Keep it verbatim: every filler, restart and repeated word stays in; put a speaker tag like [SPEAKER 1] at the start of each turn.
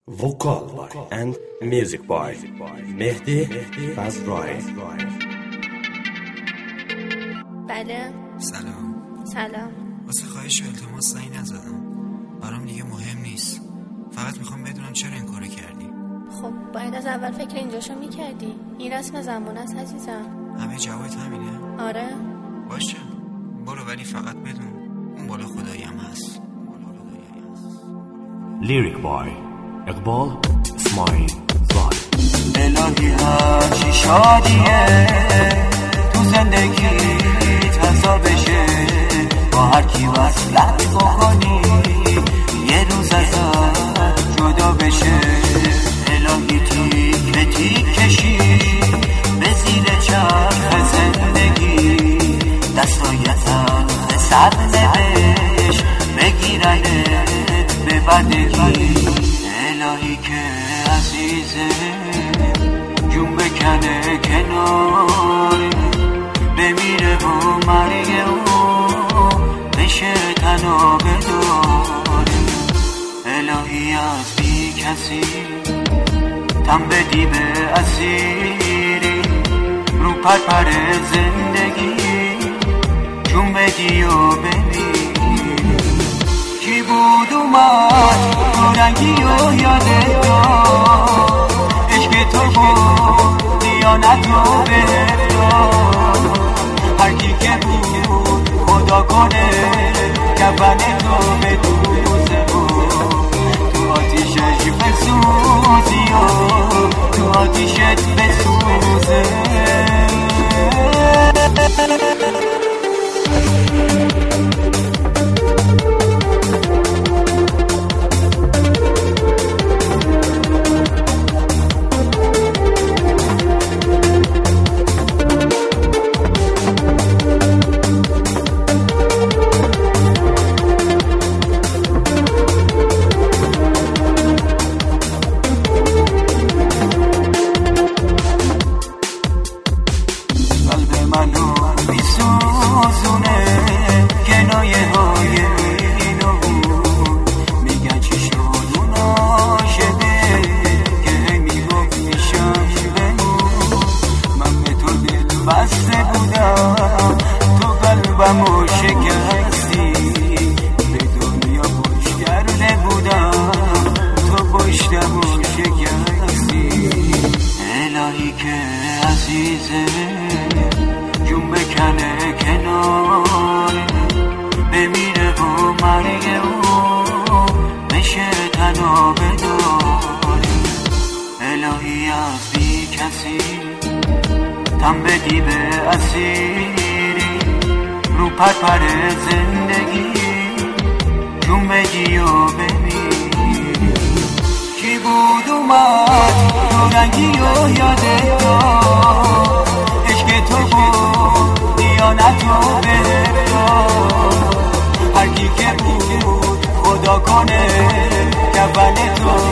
[SPEAKER 1] Vocal and music by مهدی فضل‌رای.
[SPEAKER 2] بله.
[SPEAKER 3] سلام.
[SPEAKER 2] سلام.
[SPEAKER 3] واسه خواهش و التماس زنگ نزدم. برام دیگه مهم نیست. فقط میخوام بدونم چرا این کارو کردی.
[SPEAKER 2] خب باید از اول فکر اینجاشو میکردی. این رسم زمان است عزیزم.
[SPEAKER 3] همه جوابت همینه؟
[SPEAKER 2] آره.
[SPEAKER 3] باشه. برو ولی فقط بدون اون بالا خدایی هم هست.
[SPEAKER 1] Lyric by اقبال اسماعیل زاد.
[SPEAKER 4] الهی هرچی شادیه تو زندگی تزا بشه، با هر کی وصلت بکنی یه روز ازت جدا بشه. الهی تیک به تیک کشی به زیر چرخ زندگی، دستایتم به سر نوش بگیرنت به بدگی. الهی که عزیزه جون بکنه کنار، بمیره و مرگ او بشه تنها بداره. الهی از بی کسی تن بدی به اسیری، رو پرپر زندگی جون بدی و بمیری. کی بود اومد تو رنگی و یادت داد، عشق تو بود دیانت رو بهت داد. هر کی که بود خدا کنه کفن تو به دوزه بود، تو آتیشش بسوزی و تو آتیشت بسوزه. منو میسوزونه کنایه های اینو میگن چی شد اون عاشقه که میگفت میشم بمون. من به تو دل بسته بودم، تو قلبمو شکستی، به دنیا پشت کرده بودم، تو پشتمو شکستی. الهی که عزیزه جون بکنه کنار، بمیره و مرگ او بشه تنها بداره. الهی از بی کسی تن بدی به اسیری، رو پرپر زندگی جون بدی و بمیری. کی بود اومد تو رنگی و یادت داد، عشق تو بود دیانت رو بهت داد. هر کی که بود خدا کنه کفن تو